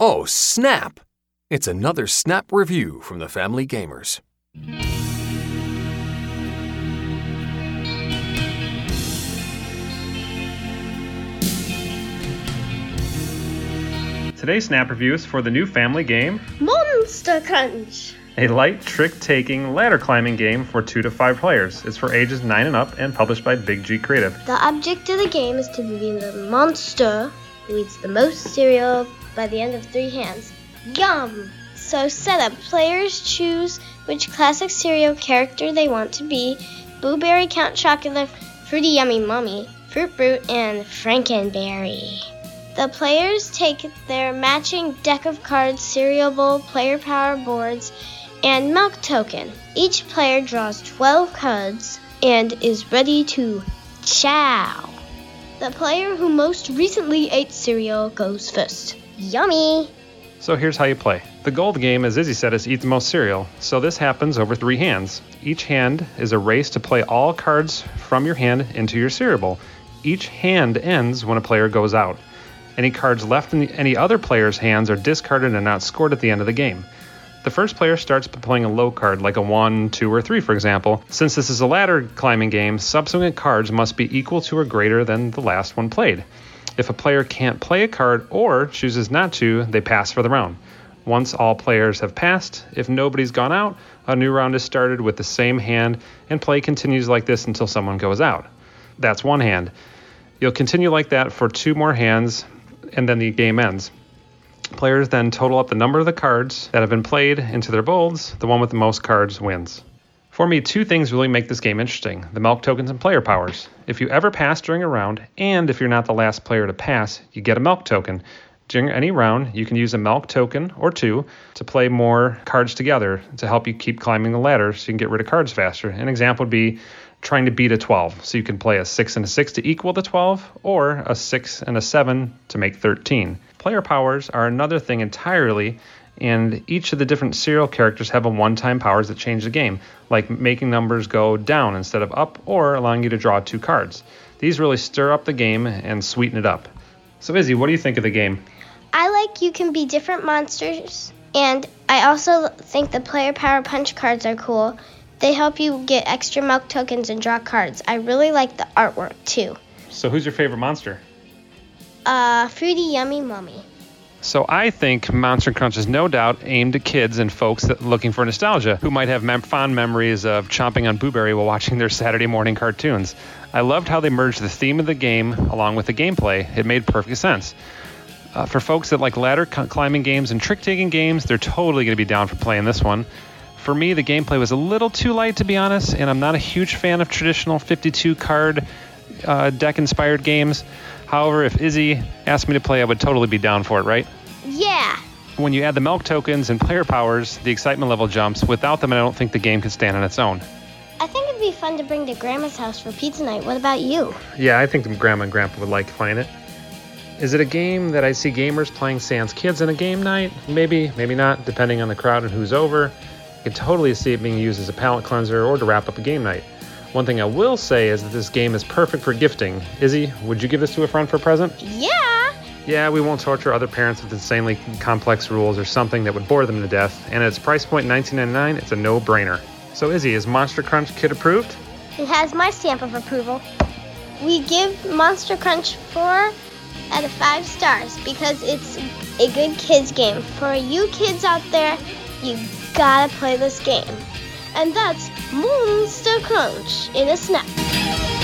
Oh, snap! It's another Snap review from the Family Gamers. Today's Snap review is for the new family game, Monster Crunch. a light trick-taking ladder climbing game for 2 to 5 players. It's for ages 9 and up and published by Big G Creative. The object of the game is to be the monster who eats the most cereal by the end of 3 hands. Yum! So setup. Players choose which classic cereal character they want to be: Blueberry, Count Chocula, Fruity Yummy Mummy, Fruit Brute, and Frankenberry. The players take their matching deck of cards, cereal bowl, player power boards, and milk token. Each player draws 12 cards and is ready to chow. The player who most recently ate cereal goes first. Yummy! So here's how you play. The goal of the game, as Izzy said, is to eat the most cereal. So this happens over 3 hands. Each hand is a race to play all cards from your hand into your cereal bowl. Each hand ends when a player goes out. Any cards left in any other player's hands are discarded and not scored at the end of the game. The first player starts by playing a low card, like a 1, 2, or 3, for example. Since this is a ladder climbing game, subsequent cards must be equal to or greater than the last one played. If a player can't play a card or chooses not to, they pass for the round. Once all players have passed, if nobody's gone out, a new round is started with the same hand, and play continues like this until someone goes out. That's one hand. You'll continue like that for 2 more hands, and then the game ends. Players then total up the number of the cards that have been played into their bowls. The one with the most cards wins. For me, 2 things really make this game interesting: the milk tokens and player powers. If you ever pass during a round, and if you're not the last player to pass, you get a milk token. During any round, you can use a milk token or 2 to play more cards together to help you keep climbing the ladder so you can get rid of cards faster. An example would be trying to beat a 12. So you can play a 6 and a 6 to equal the 12, or a 6 and a 7 to make 13. Player powers are another thing entirely, and each of the different cereal characters have a one-time powers that change the game, like making numbers go down instead of up, or allowing you to draw 2 cards. These really stir up the game and sweeten it up. So Izzy, what do you think of the game? I like you can be different monsters, and I also think the player power punch cards are cool. They help you get extra milk tokens and draw cards. I really like the artwork too. So who's your favorite monster? Fruity Yummy Mummy. So I think Monster Crunch is no doubt aimed at kids and folks that looking for nostalgia, who might have fond memories of chomping on Blueberry while watching their Saturday morning cartoons. I loved how they merged the theme of the game along with the gameplay. It made perfect sense. For folks that like ladder climbing games and trick-taking games, they're totally going to be down for playing this one. For me, the gameplay was a little too light, to be honest, and I'm not a huge fan of traditional 52-card deck-inspired games. However, if Izzy asked me to play, I would totally be down for it, right? Yeah. When you add the milk tokens and player powers, the excitement level jumps. Without them, I don't think the game could stand on its own. I think it'd be fun to bring to Grandma's house for pizza night. What about you? Yeah, I think Grandma and Grandpa would like playing it. Is it a game that I see gamers playing sans kids on a game night? Maybe, maybe not, depending on the crowd and who's over. I can totally see it being used as a palate cleanser or to wrap up a game night. One thing I will say is that this game is perfect for gifting. Izzy, would you give this to a friend for a present? Yeah! Yeah, we won't torture other parents with insanely complex rules or something that would bore them to death. And at its price point, $19.99, it's a no-brainer. So Izzy, is Monster Crunch kid approved? It has my stamp of approval. We give Monster Crunch 4 out of 5 stars because it's a good kids game. For you kids out there, you gotta play this game. And that's Monster Crunch in a snap.